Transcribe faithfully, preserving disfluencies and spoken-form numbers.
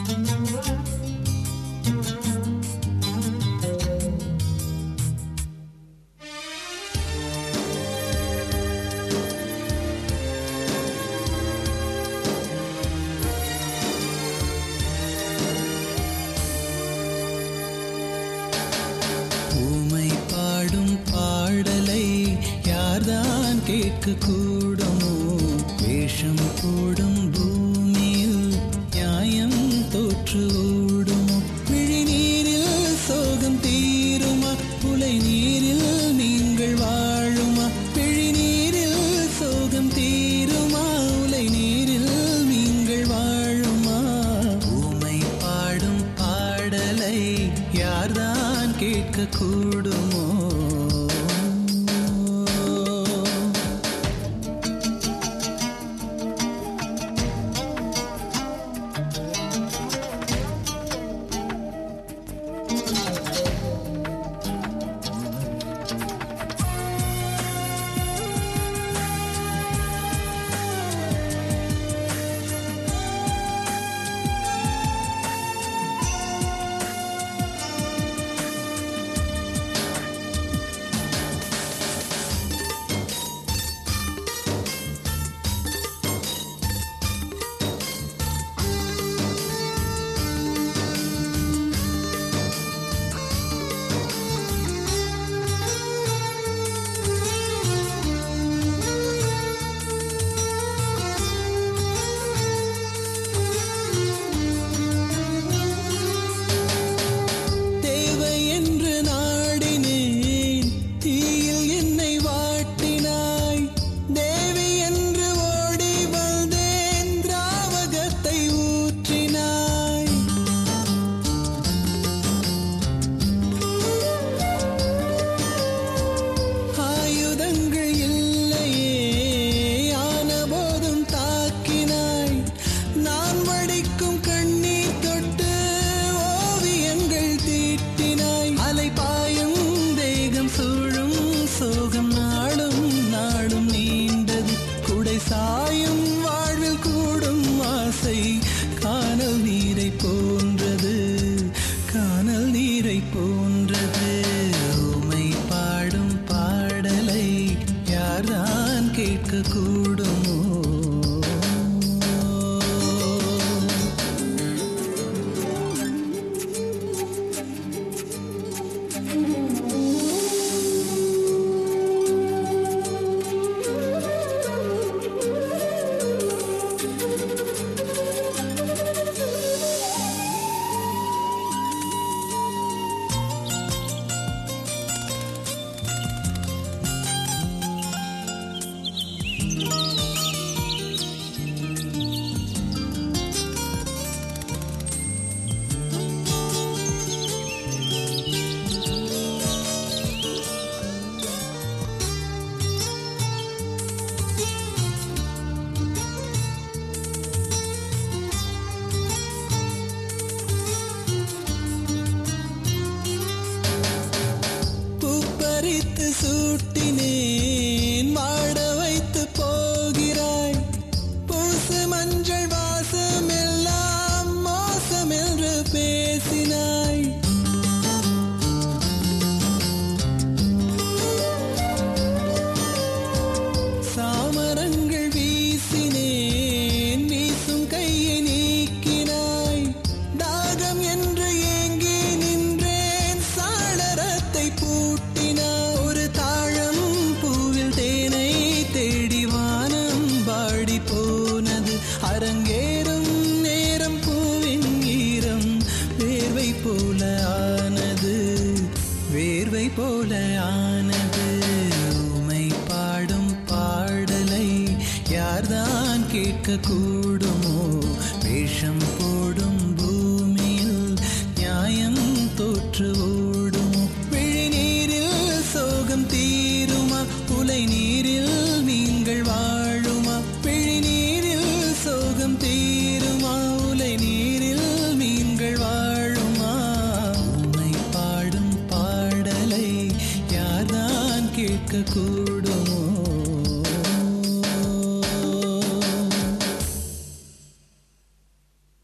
கேட்க கூடுமோ வேஷம் போடும் பூமியில் நியாயம் தோற்று ஓடுமோ விழி நீரில் சோகம் தீருமா புலை நீரில் நீங்கள் வாழுமா விழி நீரில் சோகம் தீருமா உலை நீரில் நீங்கள் வாழுமா ஊமை பாடும் பாடலை யார்தான் கேட்க கூடுமோ சாயும் வாழ்வில் கூடும் ஆசை கானல் நீரை போன்றது கானல் நீரை போன்றது ஊமை பாடும் பாடலை யார்தான் கேட்க கூடுமோ சூட்டினேன் மாட வைத்து போகிறாய் பூசு மஞ்சள் வாசம் எல்லாம் மோசம் என்று பேசினாய் சாமரங்கள் வீசினேன் வீசும் கையை நீக்கினாய் தாகம் என்று ஏங்கி நின்றேன் சாளரத்தை பூட்டினாய் போனது அரங்கேறும் நேரம் பூவின் ஈரம் வேர்வை போல ஆனது வேர்வை போல ஆனது ஊமை பாடும் பாடலை யார்தான் கேட்க கூடுமோ வேஷம் போடும் பூமியில் நியாயம் தோற்று ஓடுமோ விழி நீரில் சோகம் தீருமா உலை நீரில் நீங்கள் வாழுமா விழி நீரில் சோகம் தீருமா உலை நீரில் நீங்கள் வாழுமா ஊமை பாடும் பாடலை யார்தான் கேட்க கூடுமோ